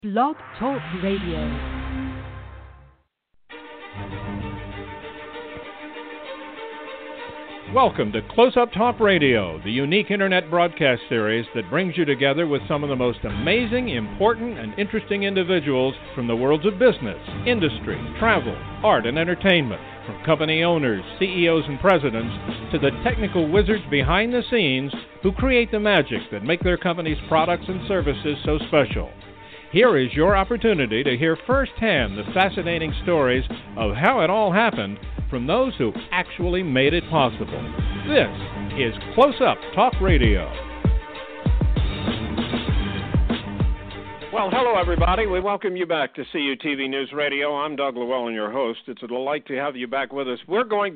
Blog Talk Radio. Welcome to Close Up Talk Radio, the unique internet broadcast series that brings you together with some of the most amazing, important, and interesting individuals from the worlds of business, industry, travel, art, and entertainment. From company owners, CEOs, and presidents to the technical wizards behind the scenes who create the magic that make their company's products and services so special. Here is your opportunity to hear firsthand the fascinating stories of how it all happened from those who actually made it possible. This is Close Up Talk Radio. Well, hello, everybody. We welcome you back to CUTV News Radio. I'm Doug Llewellyn, your host. It's a delight to have you back with us. We're going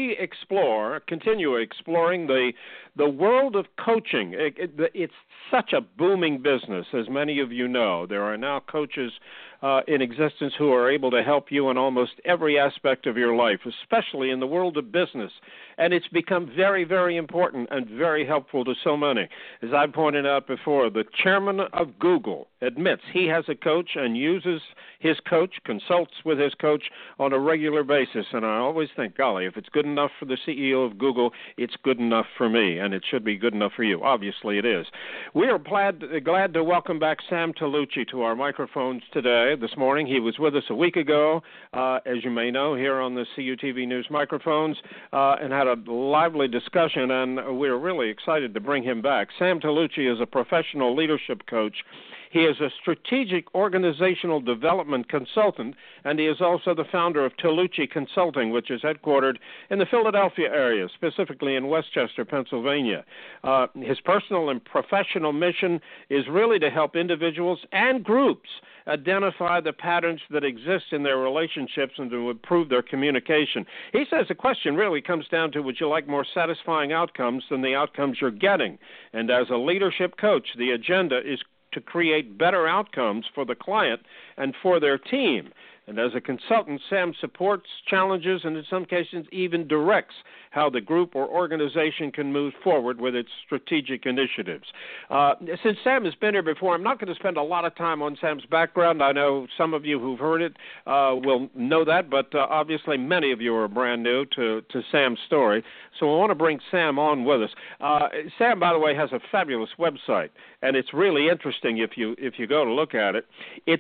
to continue exploring the world of coaching. It's such a booming business, as many of you know. There are now coaches in existence who are able to help you in almost every aspect of your life, especially in the world of business. And it's become very, very important and very helpful to so many. As I pointed out before, the chairman of Google admits he has a coach and uses his coach, consults with his coach on a regular basis. And I always think, golly, if it's good enough for the CEO of Google, it's good enough for me, and it should be good enough for you. Obviously, it is. We are glad to welcome back Sam Tallucci to our microphones today. This morning, he was with us a week ago, as you may know, here on the CUTV News microphones, and had a lively discussion, and we're really excited to bring him back. Sam Tallucci is a professional leadership coach. He is a strategic organizational development consultant, and he is also the founder of Tallucci Consulting, which is headquartered in the Philadelphia area, specifically in Westchester, Pennsylvania. His personal and professional mission is really to help individuals and groups identify the patterns that exist in their relationships and to improve their communication. He says the question really comes down to, would you like more satisfying outcomes than the outcomes you're getting? And as a leadership coach, the agenda is to create better outcomes for the client and for their team. And as a consultant, Sam supports, challenges, and in some cases even directs how the group or organization can move forward with its strategic initiatives. Since Sam has been here before, I'm not going to spend a lot of time on Sam's background. I know some of you who've heard it will know that, but obviously many of you are brand new to Sam's story. So I want to bring Sam on with us. Sam, by the way, has a fabulous website, and it's really interesting if you go to look at it. It's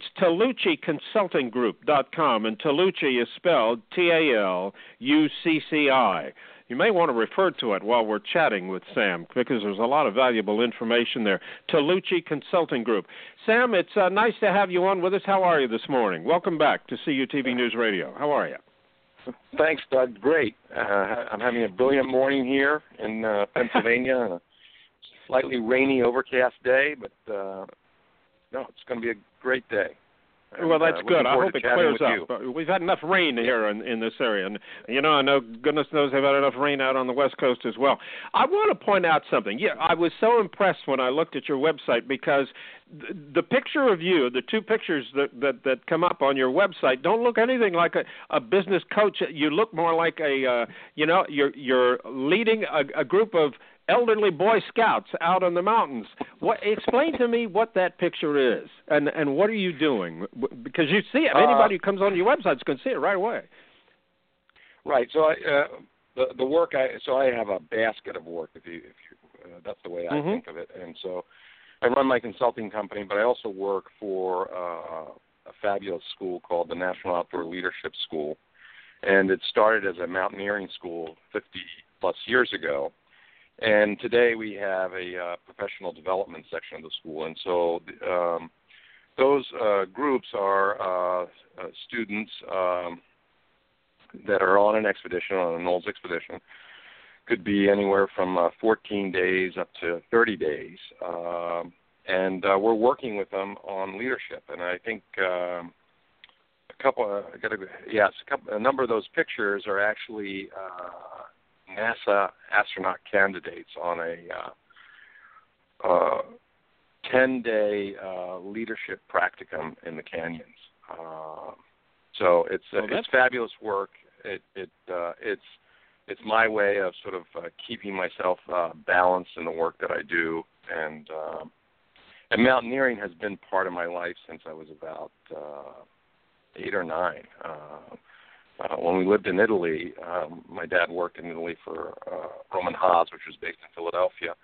TallucciConsultingGroup.com, and Tallucci is spelled Tallucci. You may want to refer to it while we're chatting with Sam, because there's a lot of valuable information there. Tallucci Consulting Group. Sam, it's nice to have you on with us. How are you this morning? Welcome back to CUTV News Radio. How are you? Thanks, Doug. Great. I'm having a brilliant morning here in Pennsylvania. A slightly rainy, overcast day, but no, it's going to be a great day. Well, that's good. I hope it clears up. We've had enough rain here in this area. And, I know goodness knows they've had enough rain out on the West Coast as well. I want to point out something. Yeah, I was so impressed when I looked at your website because the picture of you, the two pictures that come up on your website don't look anything like a business coach. You look more like you're leading a group of elderly Boy Scouts out on the mountains. Explain to me what that picture is, and what are you doing? Because you see it. Anybody who comes on your website is going to see it right away. Right. So the work I have a basket of work. If you that's the way I think of it. And so I run my consulting company, but I also work for a fabulous school called the National Outdoor Leadership School, and it started as a mountaineering school 50 plus years ago. And today we have a professional development section of the school. And so those groups are students that are on an expedition, on a NOLS expedition. Could be anywhere from 14 days up to 30 days. And we're working with them on leadership. And I think a number of those pictures are actually NASA astronaut candidates on a 10-day leadership practicum in the canyons. So it's fabulous work. It's my way of sort of keeping myself balanced in the work that I do, and And mountaineering has been part of my life since I was about 8 or 9. When we lived in Italy, my dad worked in Italy for Roman Haas, which was based in Philadelphia.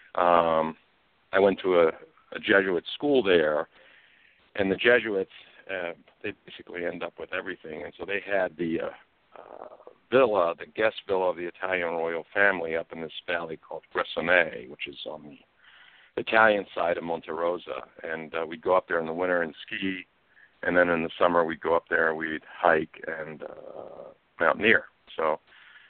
I went to a Jesuit school there, and the Jesuits, they basically end up with everything. And so they had the villa, the guest villa of the Italian royal family up in this valley called Gressoney, which is on the Italian side of Monte Rosa. And we'd go up there in the winter and ski, and then in the summer we'd go up there, we'd hike and mountaineer. So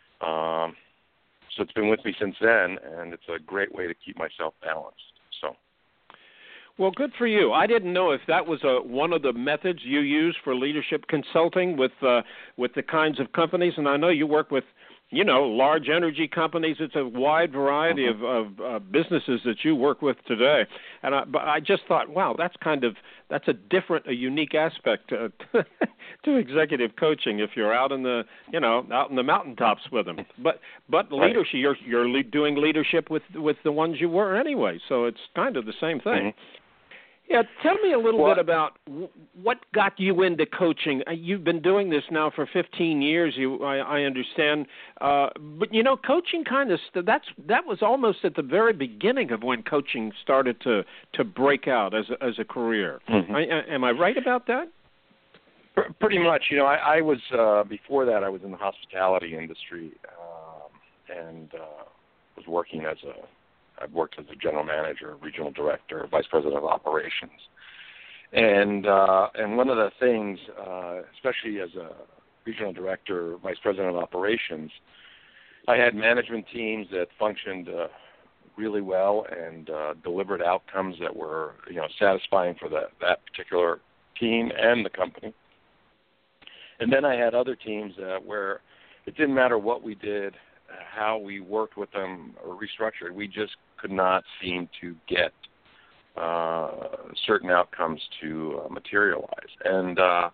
it's been with me since then, and it's a great way to keep myself balanced. So. Well, good for you. I didn't know if that was one of the methods you use for leadership consulting with the kinds of companies. And I know you work with, large energy companies. It's a wide variety of businesses that you work with today. But I just thought, wow, that's a unique aspect to executive coaching if you're out in the mountaintops with them. But leadership, you're doing leadership with the ones you were anyway. So it's kind of the same thing. Mm-hmm. Yeah, tell me a little bit about what got you into coaching. You've been doing this now for 15 years, I understand. But, coaching kind of, that was almost at the very beginning of when coaching started to break out as a career. Mm-hmm. Am I right about that? Pretty much. I was, before that, I was in the hospitality industry and was working I've worked as a general manager, regional director, vice president of operations. And one of the things, especially as a regional director, vice president of operations, I had management teams that functioned really well and delivered outcomes that were, satisfying for that particular team and the company. And then I had other teams where it didn't matter what we did, how we worked with them or restructured, we just could not seem to get certain outcomes to materialize. And I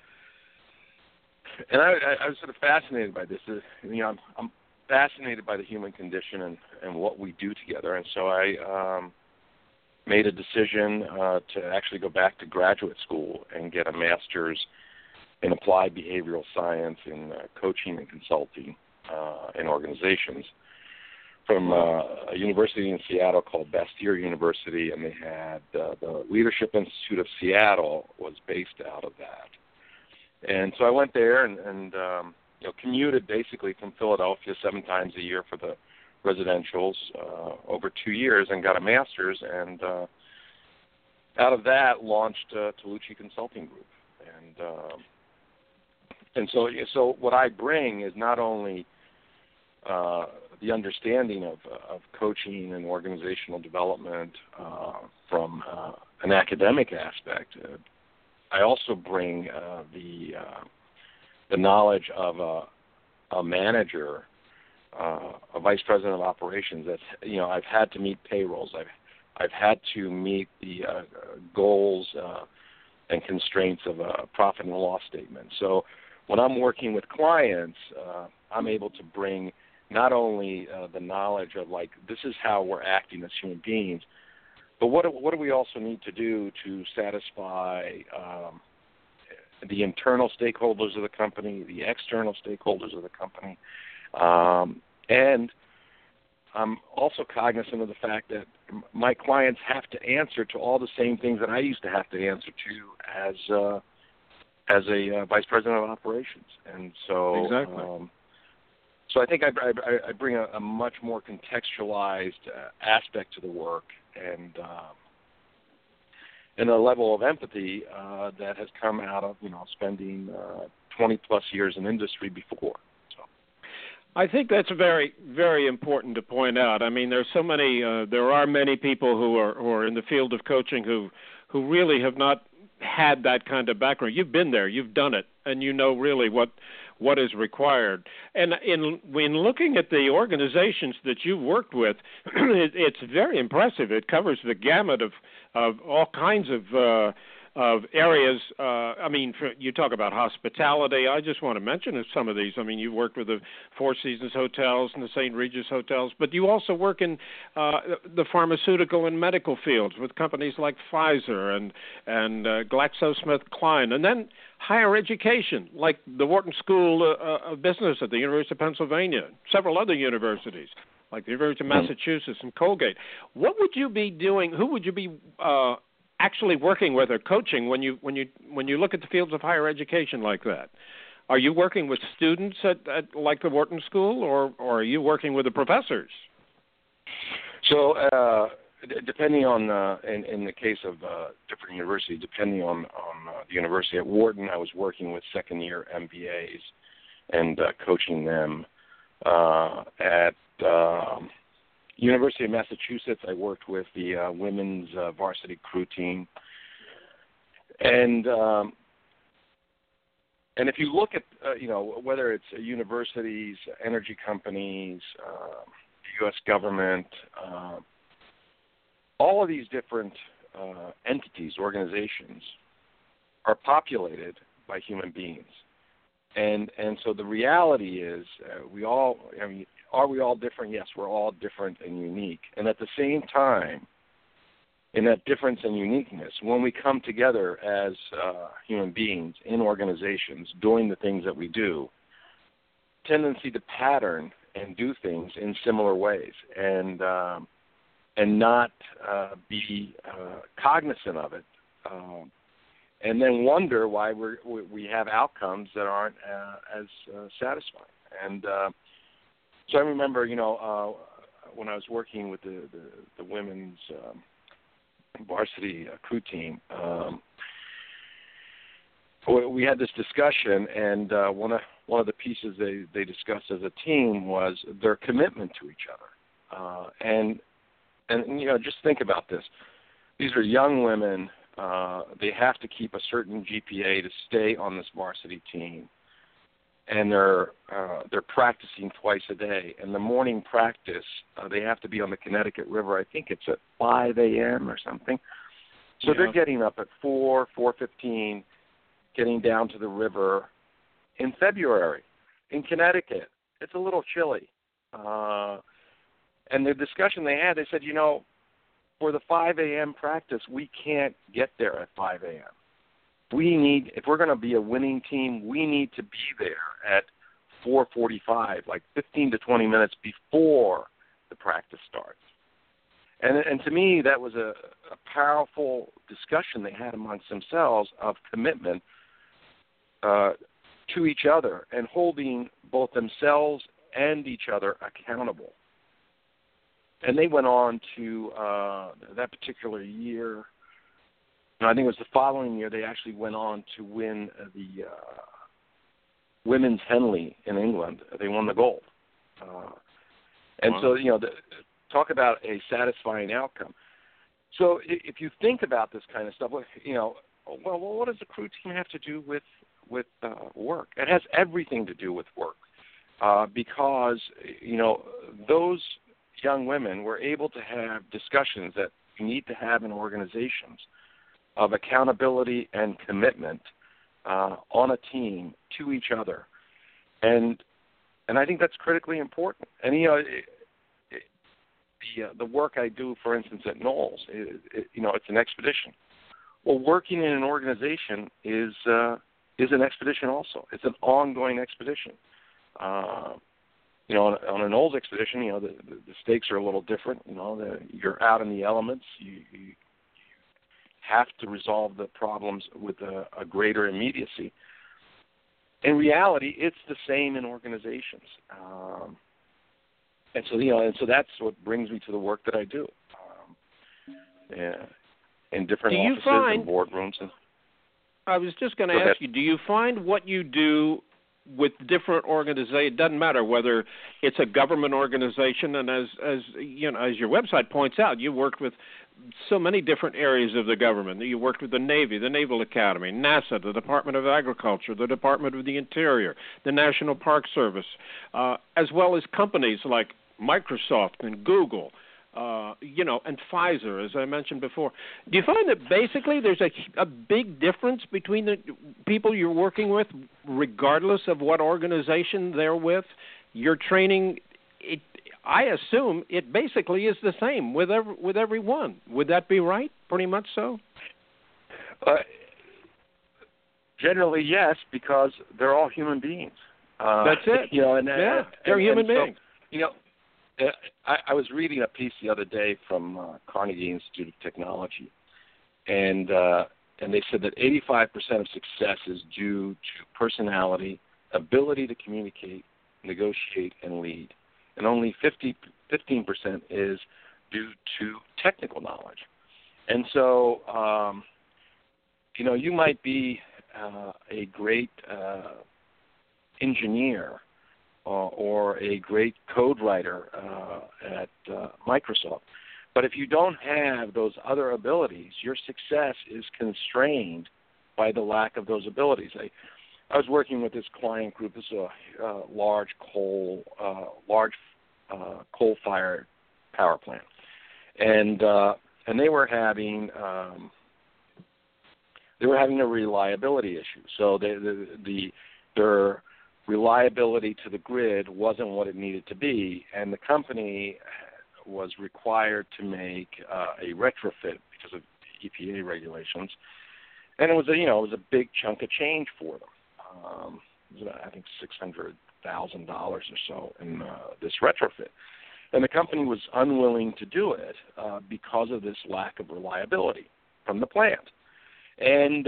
was sort of fascinated by this. I'm fascinated by the human condition and what we do together. And so I made a decision to actually go back to graduate school and get a master's in applied behavioral science in coaching and consulting in organizations from a university in Seattle called Bastyr University, and they had the Leadership Institute of Seattle was based out of that. And so I went there and commuted basically from Philadelphia 7 times a year for the residentials over 2 years and got a master's, and out of that launched Tolucci Consulting Group. And so what I bring is not only the understanding of coaching and organizational development from an academic aspect. I also bring the knowledge of a manager, a vice president of operations. That's I've had to meet payrolls. I've had to meet the goals and constraints of a profit and loss statement. So when I'm working with clients, I'm able to bring not only the knowledge of this is how we're acting as human beings, but what do we also need to do to satisfy the internal stakeholders of the company, the external stakeholders of the company, and I'm also cognizant of the fact that my clients have to answer to all the same things that I used to have to answer to as a vice president of operations. And so, exactly. So I think I bring a much more contextualized aspect to the work and a level of empathy that has come out of spending 20 plus years in industry before. So I think that's very, very important to point out. I mean, there are many people who are in the field of coaching who really have not had that kind of background. You've been there, you've done it, and you know really what is required. And when looking at the organizations that you've worked with, it's very impressive. It covers the gamut of all kinds of of areas. You talk about hospitality. I just want to mention some of these. I mean, you worked with the Four Seasons hotels and the St. Regis hotels, but you also work in the pharmaceutical and medical fields with companies like Pfizer and GlaxoSmithKline, and then higher education, like the Wharton School of Business at the University of Pennsylvania, several other universities, like the University of Massachusetts and Colgate. What would you be doing? Who would you be actually working with or coaching when you look at the fields of higher education like that? Are you working with students at like the Wharton School, or are you working with the professors? So, depending on, in the case of different universities, depending on the university, at Wharton, I was working with second-year MBAs and coaching them. At University of Massachusetts, I worked with the women's varsity crew team. And if you look at, whether it's universities, energy companies, the U.S. government, all of these different entities, organizations, are populated by human beings. And so the reality is are we all different? Yes, we're all different and unique. And at the same time, in that difference and uniqueness, when we come together as human beings in organizations doing the things that we do, tendency to pattern and do things in similar ways and not be cognizant of it, and then wonder why we have outcomes that aren't as satisfying. And so I remember, when I was working with the women's varsity crew team, we had this discussion, and one of the pieces they discussed as a team was their commitment to each other. And just think about this. These are young women. They have to keep a certain GPA to stay on this varsity team, and they're practicing twice a day. And the morning practice, they have to be on the Connecticut River. I think it's at 5 a.m. or something. So they're getting up at 4:15, getting down to the river in February in Connecticut. It's a little chilly. And the discussion they had, they said, for the 5 a.m. practice, we can't get there at 5 a.m. If we're going to be a winning team, we need to be there at 4:45, like 15 to 20 minutes before the practice starts. And to me, that was a powerful discussion they had amongst themselves of commitment to each other and holding both themselves and each other accountable. And they went on to that particular year. I think it was the following year they actually went on to win the women's Henley in England. They won the gold. So, talk about a satisfying outcome. So if you think about this kind of stuff, well, what does the crew team have to do with work? It has everything to do with work because, those young women were able to have discussions that you need to have in organizations of accountability and commitment on a team to each other, and I think that's critically important. And the work I do, for instance, at Knowles, it's an expedition. Well, working in an organization is an expedition also. It's an ongoing expedition. On an old expedition, the stakes are a little different. You're out in the elements. You have to resolve the problems with a greater immediacy. In reality, it's the same in organizations. And so that's what brings me to the work that I do. In different offices and boardrooms. I was just going to ask you, do you find what you do with different organizations, it doesn't matter whether it's a government organization, and as your website points out, you worked with so many different areas of the government. You worked with the Navy, the Naval Academy, NASA, the Department of Agriculture, the Department of the Interior, the National Park Service, as well as companies like Microsoft and Google. and Pfizer, as I mentioned before. Do you find that basically there's a big difference between the people you're working with, regardless of what organization they're with? Your training, I assume it basically is the same with everyone. Would that be right? Pretty much so? Generally, yes, because they're all human beings. That's it. They're human beings. So, I was reading a piece the other day from Carnegie Institute of Technology, and they said that 85% of success is due to personality, ability to communicate, negotiate, and lead, and only 15% is due to technical knowledge. And so, you might be a great engineer or a great code writer at Microsoft, but if you don't have those other abilities, your success is constrained by the lack of those abilities. I was working with this client group. This is a large coal-fired power plant, and they were having a reliability issue. So their reliability to the grid wasn't what it needed to be, and the company was required to make a retrofit because of EPA regulations, and it was a big chunk of change for them. It was, I think, $600,000 or so in this retrofit, and the company was unwilling to do it because of this lack of reliability from the plant. And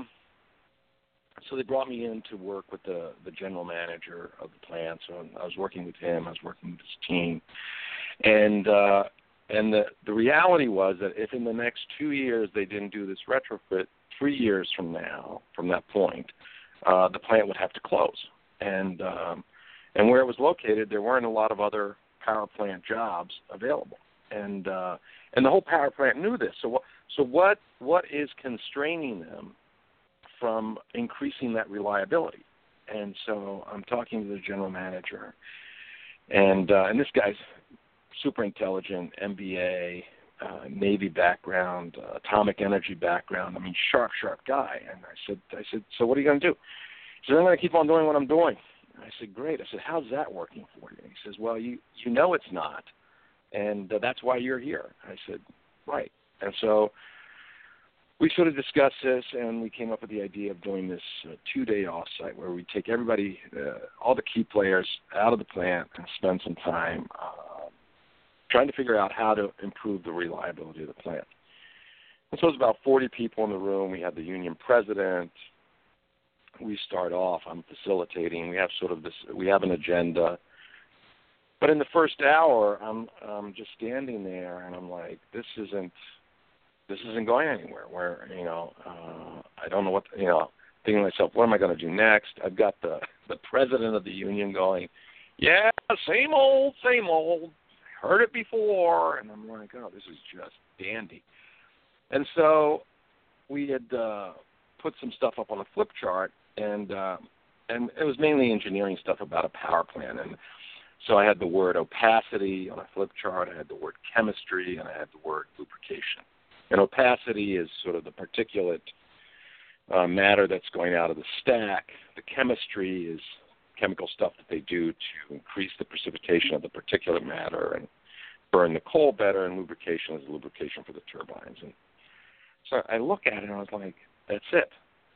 so they brought me in to work with the general manager of the plant. So I was working with him. I was working with his team. And the reality was that if in the next 2 years they didn't do this retrofit, 3 years from now, from that point, the plant would have to close. And where it was located, there weren't a lot of other power plant jobs available. And the whole power plant knew this. So what is constraining them from increasing that reliability? And so I'm talking to the general manager, and this guy's super intelligent, MBA, Navy background, atomic energy background. I mean, sharp guy. And I said, so what are you going to do? He said, I'm going to keep on doing what I'm doing. And I said, great. I said, how's that working for you? And he says, well, you know it's not, and that's why you're here. I said, right. And so we sort of discussed this, and we came up with the idea of doing this 2-day offsite where we take everybody, all the key players out of the plant and spend some time trying to figure out how to improve the reliability of the plant. And so it was about 40 people in the room. We had the union president. We start off, I'm facilitating. We have we have an agenda. But in the first hour, I'm just standing there, and I'm like, this isn't going anywhere. Where I don't know what thinking to myself, what am I going to do next? I've got the president of the union going, yeah, same old, heard it before, and I'm like, oh, this is just dandy. And so we had put some stuff up on a flip chart, and it was mainly engineering stuff about a power plant. And so I had the word opacity on a flip chart, I had the word chemistry, and I had the word lubrication. And opacity is sort of the particulate matter that's going out of the stack. The chemistry is chemical stuff that they do to increase the precipitation of the particulate matter and burn the coal better, and lubrication is lubrication for the turbines. And so I look at it, and I was like, that's it.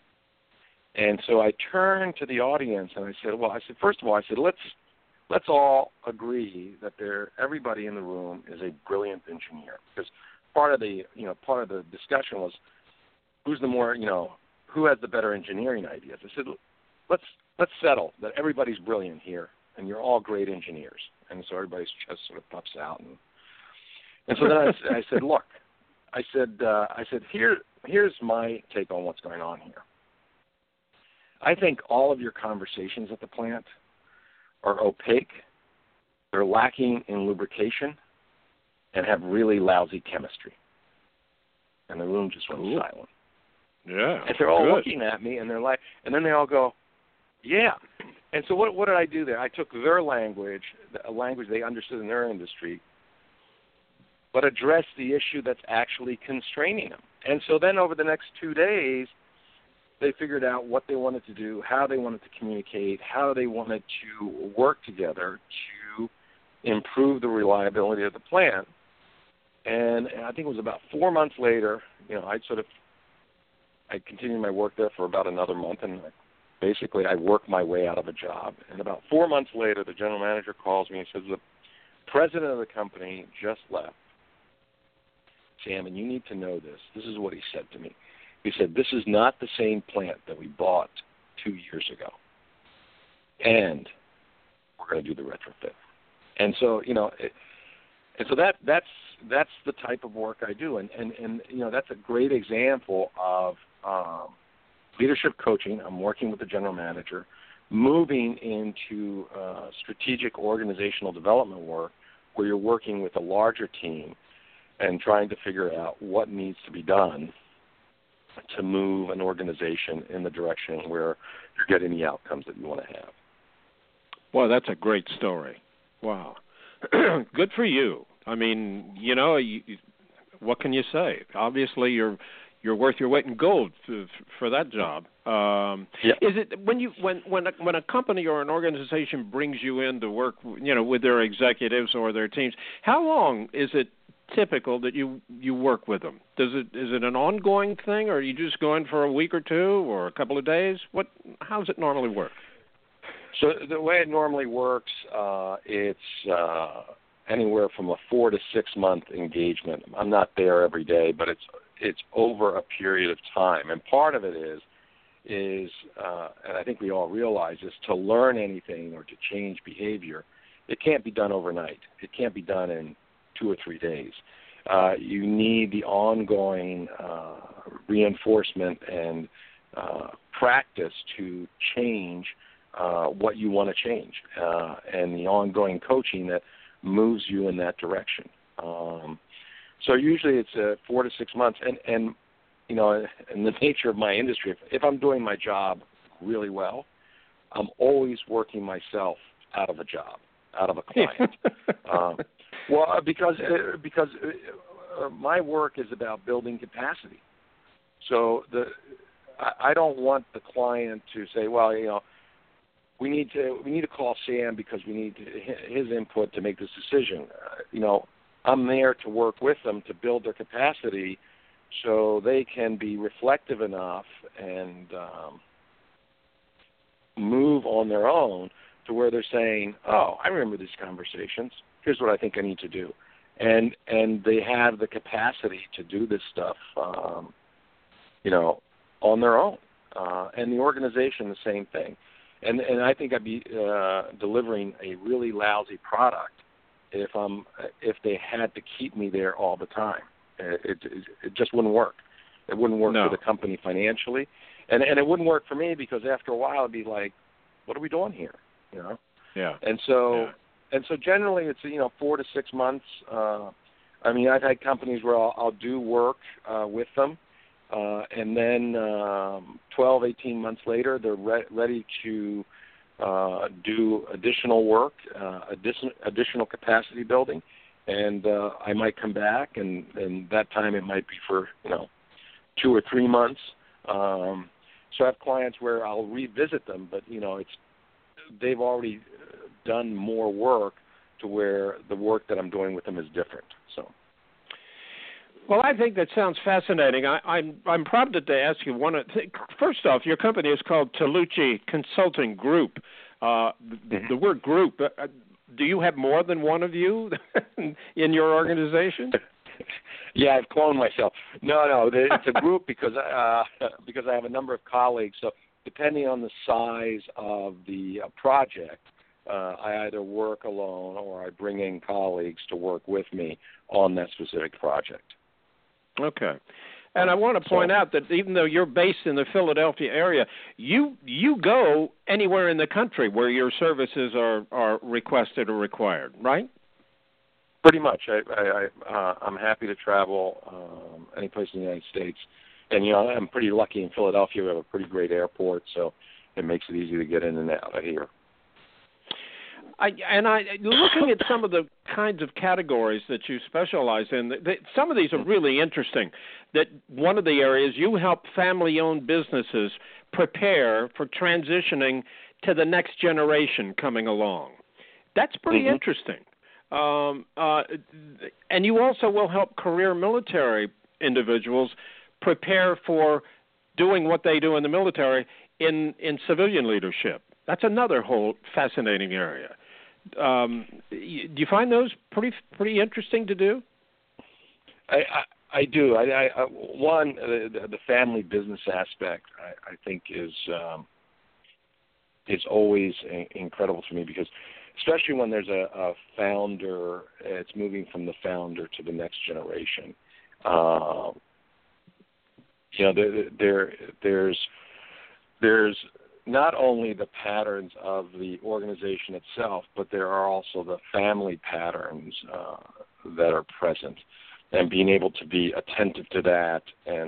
And so I turned to the audience, and I said, first of all, let's all agree that everybody in the room is a brilliant engineer, because part of the discussion was who has the better engineering ideas. I said, let's settle that everybody's brilliant here, and you're all great engineers. And so everybody's chest sort of puffs out, and so then I said, look, I said here's my take on what's going on here. I think all of your conversations at the plant are opaque, they're lacking in lubrication, and have really lousy chemistry. And the room just went silent. Yeah. And they're all looking at me, and they're like, and then they all go, yeah. And so what did I do there? I took their language, a language they understood in their industry, but address the issue that's actually constraining them. And so then over the next 2 days, they figured out what they wanted to do, how they wanted to communicate, how they wanted to work together to improve the reliability of the plant. And I think it was about 4 months later, I continued my work there for about another month, and basically I worked my way out of a job. And about 4 months later, the general manager calls me and says, the president of the company just left. Sam, and you need to know this. This is what he said to me. He said, this is not the same plant that we bought 2 years ago. And we're going to do the retrofit. And so, that's the type of work I do. And that's a great example of leadership coaching. I'm working with the general manager, moving into strategic organizational development work where you're working with a larger team and trying to figure out what needs to be done to move an organization in the direction where you're getting the outcomes that you want to have. Well, that's a great story. Wow. Good for you. I mean, what can you say? Obviously, you're worth your weight in gold for that job. Yeah. Is it when a company or an organization brings you in to work, with their executives or their teams? How long is it typical that you work with them? Is it an ongoing thing, or are you just going for a week or two or a couple of days? How does it normally work? So the way it normally works, it's anywhere from a 4 to 6 month engagement. I'm not there every day, but it's over a period of time. And part of it is and I think we all realize this, to learn anything or to change behavior, it can't be done overnight. It can't be done in 2 or 3 days. You need the ongoing reinforcement and practice to change what you want to change, and the ongoing coaching that moves you in that direction. So usually it's 4 to 6 months, and in the nature of my industry, if I'm doing my job really well, I'm always working myself out of a job, out of a client. Well, because my work is about building capacity. So I don't want the client to say, well, we need to call Sam because we need his input to make this decision. I'm there to work with them to build their capacity so they can be reflective enough and move on their own to where they're saying, oh, I remember these conversations. Here's what I think I need to do. And they have the capacity to do this stuff, on their own. And the organization, the same thing. And I think I'd be delivering a really lousy product if they had to keep me there all the time. It just wouldn't work. It wouldn't work for the company financially, and it wouldn't work for me because after a while it'd be like, what are we doing here? Yeah. And so generally it's 4 to 6 months. I've had companies where I'll do work with them. And then 12, 18 months later, they're ready to do additional work, additional capacity building. And I might come back, and that time it might be for 2 or 3 months. So I have clients where I'll revisit them, but they've already done more work to where the work that I'm doing with them is different. So. Well, I think that sounds fascinating. I'm prompted to ask you first off, your company is called Tolucci Consulting Group. The word group, do you have more than one of you in your organization? Yeah, I've cloned myself. No, it's a group because I have a number of colleagues. So depending on the size of the project, I either work alone or I bring in colleagues to work with me on that specific project. Okay. And I want to point out that even though you're based in the Philadelphia area, you go anywhere in the country where your services are requested or required, right? Pretty much. I'm happy to travel any place in the United States. And, I'm pretty lucky in Philadelphia. We have a pretty great airport, so it makes it easy to get in and out of here. Looking at some of the kinds of categories that you specialize in, some of these are really interesting. That one of the areas you help family-owned businesses prepare for transitioning to the next generation coming along. That's pretty interesting. And you also will help career military individuals prepare for doing what they do in the military in civilian leadership. That's another whole fascinating area. Do you find those pretty interesting to do? I do. One, the family business aspect, I think is always incredible to me, because especially when there's a founder, it's moving from the founder to the next generation. There's not only the patterns of the organization itself, but there are also the family patterns that are present, and being able to be attentive to that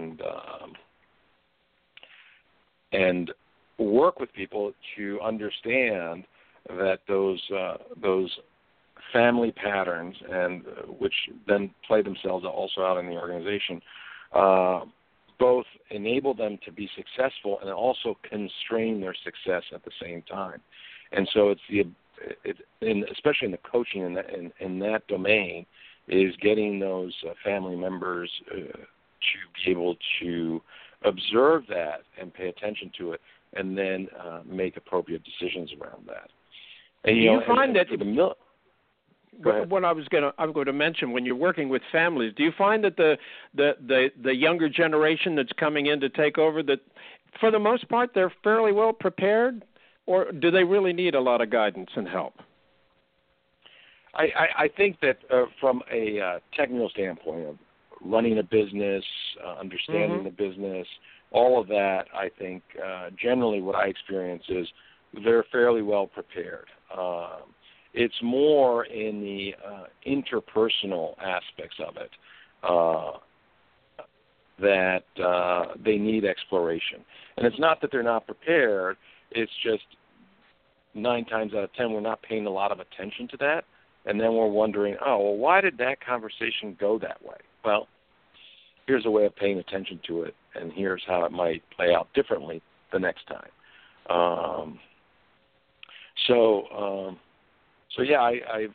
and work with people to understand that those family patterns, and which then play themselves also out in the organization, both enable them to be successful and also constrain their success at the same time. And so especially in the coaching in that domain, is getting those family members to be able to observe that and pay attention to it, and then make appropriate decisions around that. And you find that what I'm going to mention, when you're working with families, do you find that the younger generation that's coming in to take over, that for the most part they're fairly well prepared, or do they really need a lot of guidance and help? I think that from a technical standpoint of running a business, understanding the business, all of that, I think generally what I experience is they're fairly well prepared. It's more in the interpersonal aspects of it that they need exploration. And it's not that they're not prepared, it's just 9 times out of 10 we're not paying a lot of attention to that. And then we're wondering, why did that conversation go that way? Well, here's a way of paying attention to it, and here's how it might play out differently the next time. So yeah, I've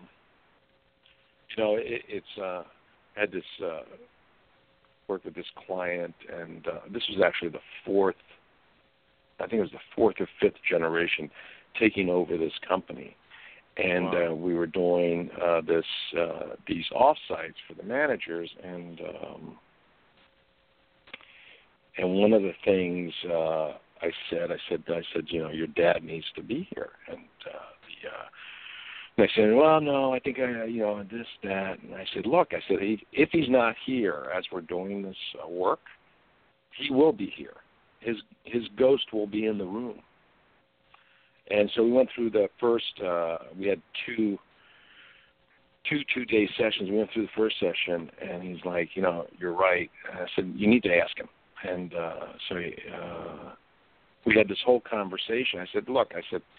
had this work with this client, and this was actually the fourth or fifth generation taking over this company. And we were doing these offsites for the managers, and one of the things I said, your dad needs to be here, and they said, well, no, I think this, that, and I said, look, if he's not here as we're doing this work, he will be here. His ghost will be in the room. And so we went through the first, we had two 2-day sessions. We went through the first session, and he's like, you're right. And I said, you need to ask him. And so we had this whole conversation. I said, look,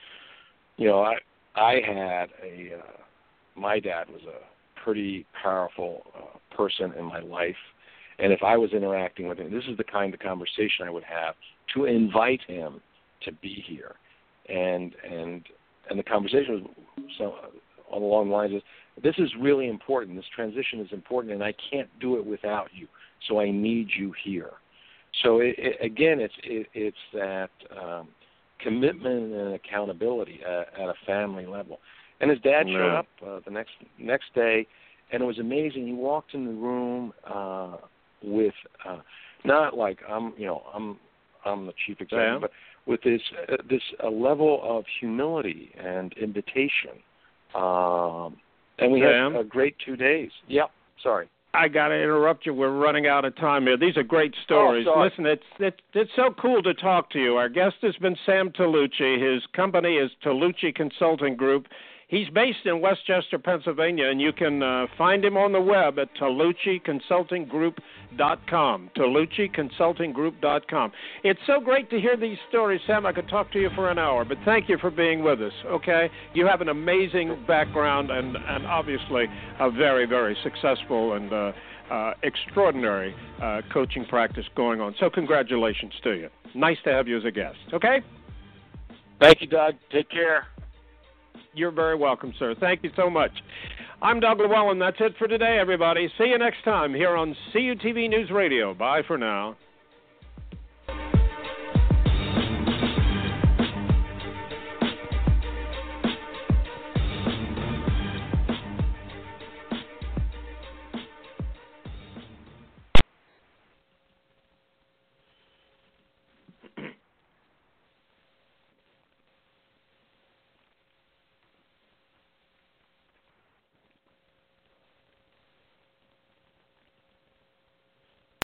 I had my dad was a pretty powerful person in my life. And if I was interacting with him, this is the kind of conversation I would have to invite him to be here. And the conversation was along the lines of, this is really important. This transition is important, and I can't do it without you. So I need you here. So it's that commitment and accountability at a family level. And his dad showed up the next day, and it was amazing. He walked in the room with not like I'm the chief executive, but with this level of humility and invitation. And we had a great 2 days. Yep. Sorry. I got to interrupt you. We're running out of time here. These are great stories. Listen, it's so cool to talk to you. Our guest has been Sam Tolucci. His company is Tolucci Consulting Group. He's based in Westchester, Pennsylvania, and you can find him on the web at TellucciConsultingGroup.com, TellucciConsultingGroup.com. It's so great to hear these stories, Sam. I could talk to you for an hour, but thank you for being with us, okay? You have an amazing background and obviously a very, very successful and extraordinary coaching practice going on. So congratulations to you. Nice to have you as a guest, okay? Thank you, Doug. Take care. You're very welcome, sir. Thank you so much. I'm Doug Llewellyn. That's it for today, everybody. See you next time here on CUTV News Radio. Bye for now.